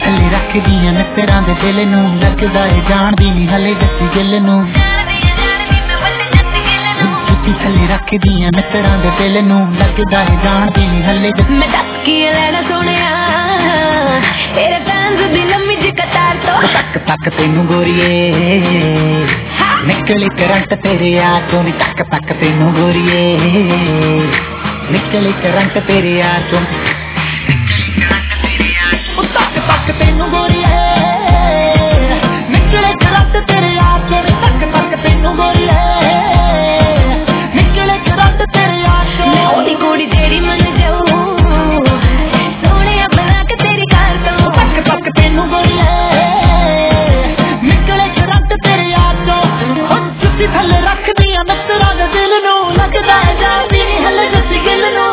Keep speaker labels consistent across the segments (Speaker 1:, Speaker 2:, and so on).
Speaker 1: थले रख दिया मित्रा दे दिल नू लगदा है जानदी नहीं हले जस्सी गिल नू जुत्ती थले रख दिया मित्रा दे दिल नू लगदा है जानदी नहीं हले जस्सी
Speaker 2: मैं दस की लेना सोनिया तेरे फैंस दी लम्मी जी कतार तो
Speaker 1: तक तक तेनू गोरिए निकले करंट तेरे यार तो नी तक तक तेनू गोरिए निकले करंट तेरे यार तो तक तक तेनू गोरिए निकले करंट तेरे यार तो नी तक तक तेनू गोरिए निकले करंट तेरे यार तो
Speaker 2: मैं ओदी कुड़ी जेड़ी मन जाऊं सोने बना के तेरी कार तो
Speaker 1: तक तक तेनू गोरिए निकले करंट तेरे यार तो जुत्ती थले रख दिया मित्रा दे दिल नू लगदा है जानदी नहीं हले जस्सी गिल नू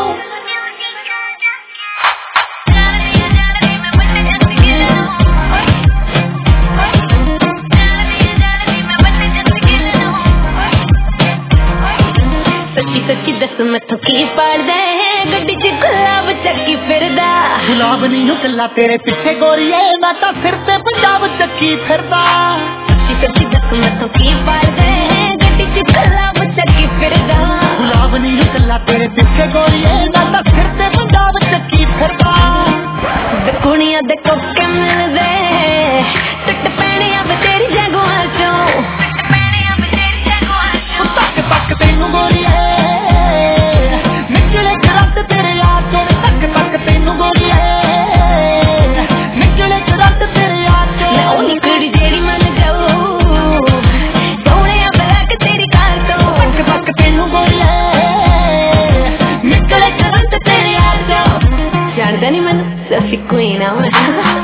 Speaker 2: सच्ची दस मैथों की पड़दा है गड्डी च गुलाब चक्की फिरदा
Speaker 1: गुलाब नहीं कला तेरे पीछे गोरिए मैं तो सिर ते पंजाब चक्की फिरदा
Speaker 2: सच्ची दस मैथों की पड़दा है गड्डी च गुलाब चक्की फिरदा
Speaker 1: गुलाब नहीं कला तेरे पीछे गोरिए मैं तो सिर ते पंजाब चक्की फिरदा
Speaker 2: कुड़ियां दे कोके मिलदे टट पैणे अब तेरी जगुआं चों
Speaker 1: तक तक तेनू गोरिए निकले करंट तेरे यार तो तक तक तेनू गोरिए निकले करंट तेरे यार तो
Speaker 2: मैं ओनी कुड़ी जेड़ी मन जाऊं सोने बला के तेरी कार तो
Speaker 1: तक तक तेनू गोरिए निकले करंट तेरे यार तो
Speaker 2: जानदा नहीं मैनू सफी क्वीन आ मैं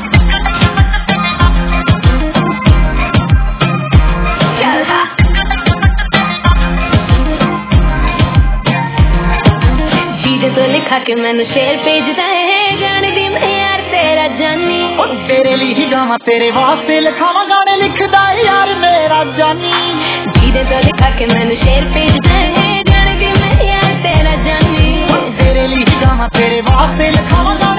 Speaker 2: तो लिखा के मैनू शेर भेजदा है गाने दी मैं यार तेरा जानी
Speaker 1: तेरे लिए ही गावां तेरे वास्ते लिखावां गाने लिखदा है यार मेरा जानी
Speaker 2: जीदे तो लिखा के मैनू शेर भेजदा है गाने दी मैं यार तेरा जानी
Speaker 1: तेरे लिए ही गावां तेरे वास्ते लिखावां